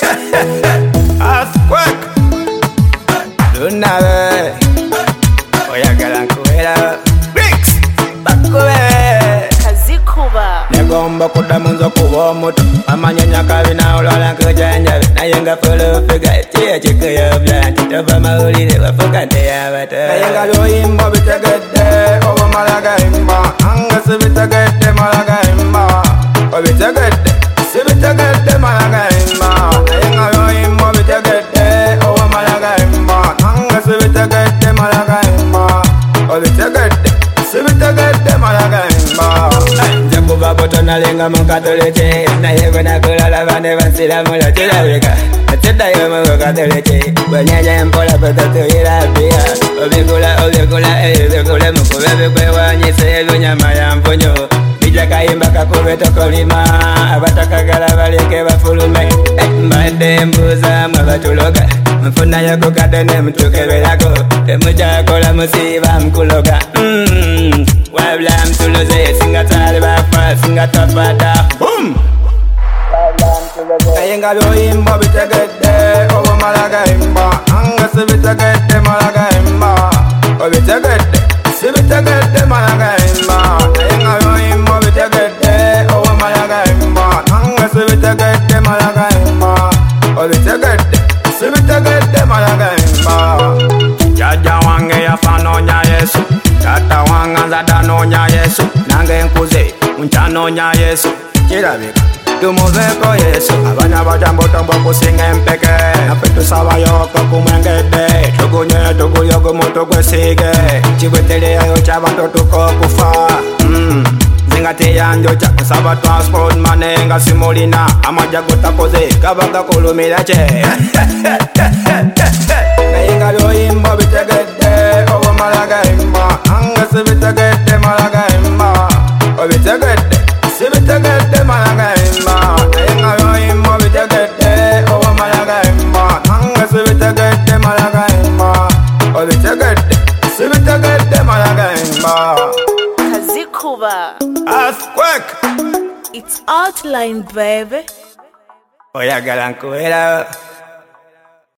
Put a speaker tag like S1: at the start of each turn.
S1: Earthquake. Lunave. Oyagala nkuwera. Bricks. Bakube.
S2: Kazikuba.
S1: Negomba kuddamu nze okuba omuto. Amanyanya kabina olwala nkujanjabe. Naye nga fulufiga ekiya kikuyobya nti tova mawulire wafuka teyabato. Naye nga by'oyimba bitegedde oba omala gayimba. Nange sibitegedde mala gayimba. Obitegedde sibitegedde mala gayimba. Naye nga by'oyimba bitegedde oba omala gayimba. Nange sibitegedde mala gayimba. Obitegedde sibitegedde mala gayimba. Nze kuva buto nalinga mu katoliki. Naye bwe nakulala bane bansiramula kirabika ateddayo mu katoliki. Bwenyeja empola petatuyira bia. Obigula ebigule mukube bikwewanyisa ebyonyama ya mpunyu. Bija kayimba kakube tokolima. Abatakagala baleke bafulume. Mbadde mbuuzaamu abatuloga. Nfunayo ku kadene mutukeberako. Temujakola musiiba mukuloga. Wabula mtuluze singa tali bafa singa tafata. Boom! Naye nga by'oyimba bitegedde oba omala gayimba. Nange sibitegedde mala gayimba. Obitegedde sibitegedde mala gayimba. Naye nga by'oyimba bitegedde oba omala gayimba. Nange sibitegedde mala gayimba. Obitegedde sibitegedde mala gayimba. Jjajja wange yafa noonya Yesu. Taata wange nzadde anoonya Yesu. Nange nkuze nkyanoonya Yesu. Kirabika tumuveeko Yesu. Abaana batambotombo kusinga empeke. Naffe tusabayoko kumwengedde. Tugunye tugulye ogumu tugwesiige. Kibwetereyo ky'abantu tuko okufa. Nzinga teyanjoca nsaba transport money nga simulina. Amajja gutakoze gaba gakulumira kye. Naye nga by'oyimba bitegedde oba omala gayimba. Nange sibitegedde mala gayimba. Obitegedde sibitegedde mala gayimba. Naye nga by'oyimba bitegedde oba omala gayimba. Nange sibitegedde mala gayimba. Obitegedde sibitegedde mala gayimba.
S2: Kazikuba.
S1: Earthquake.
S2: It's outline, baby.
S1: Oyagala nkuwera.